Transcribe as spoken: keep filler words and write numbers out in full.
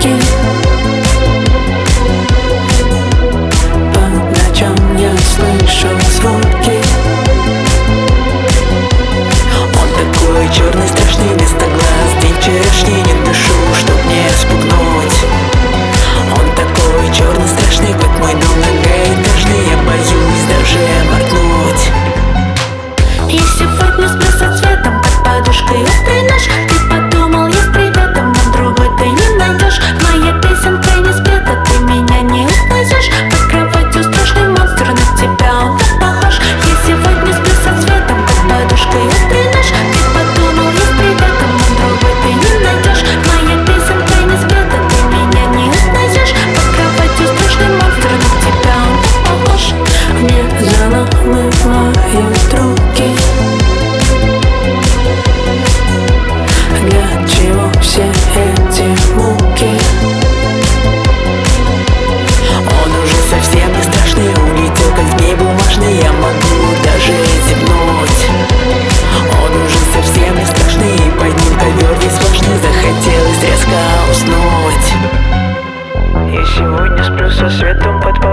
руки. По ночам я слышу звуки. Он такой черный, страшный, вместо глаз день вчерашний, не дышу, чтоб не спугнуть. Он такой черный, страшный, как мой дом многоэтажный, я боюсь даже моргнуть. И сегодня сплю со цветом под подушкой острый нож. Ты подумал, я с приветом, но другой ты не найдешь. Моя песенка не спета, ты меня не узнаешь. Под кроватью страшный монстр, на тебя он так похож. Я сегодня сплю со цветом под подушкой острый нож. Ты подумал, я с приветом, но другой ты не найдешь. Моя песенка не спета, ты меня не узнаешь. Под кроватью страшный монстр, на тебя он так похож. Мне заламывают руки. Для чего все эти муки? Он уже совсем не страшный, улетел как змей бумажный, я могу даже зевнуть. Он уже совсем не страшный, и под ним ковер весь влажный, захотелось резко уснуть. Я сегодня сплю со светом под